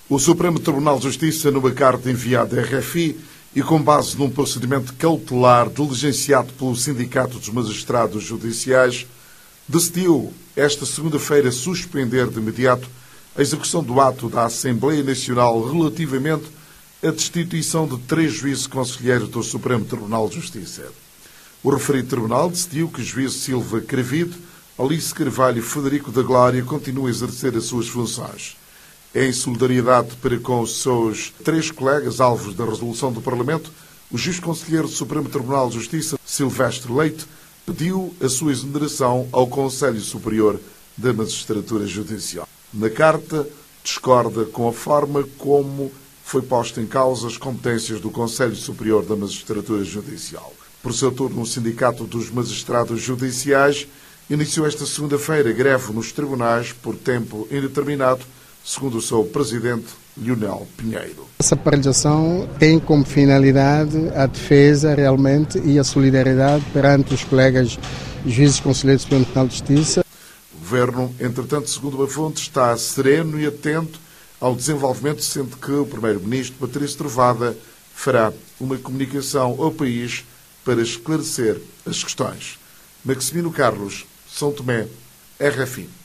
O Supremo Tribunal de Justiça, numa carta enviada à RFI e com base num procedimento cautelar diligenciado pelo Sindicato dos Magistrados Judiciais, decidiu esta segunda-feira suspender de imediato a execução do ato da Assembleia Nacional relativamente à destituição de 3 juízes conselheiros do Supremo Tribunal de Justiça. O referido tribunal decidiu que o juízo Silva Cravide, Alice Carvalho e Frederico da Glória continuem a exercer as suas funções. Em solidariedade para com os seus 3 colegas alvos da resolução do Parlamento, o juiz conselheiro do Supremo Tribunal de Justiça, Silvestre Leite, pediu a sua exoneração ao Conselho Superior da Magistratura Judicial. Na carta, discorda com a forma como foi posta em causa as competências do Conselho Superior da Magistratura Judicial. Por seu turno, o Sindicato dos Magistrados Judiciais iniciou esta segunda-feira greve nos tribunais por tempo indeterminado, segundo o seu presidente, Lionel Pinheiro. Essa paralisação tem como finalidade a defesa realmente e a solidariedade perante os colegas juízes conselheiros do Supremo Tribunal de Justiça. O Governo, entretanto, segundo a fonte, está sereno e atento ao desenvolvimento, sendo que o Primeiro-Ministro, Patrício Trovoada, fará uma comunicação ao país para esclarecer as questões. Maximino Carlos, São Tomé, RFI.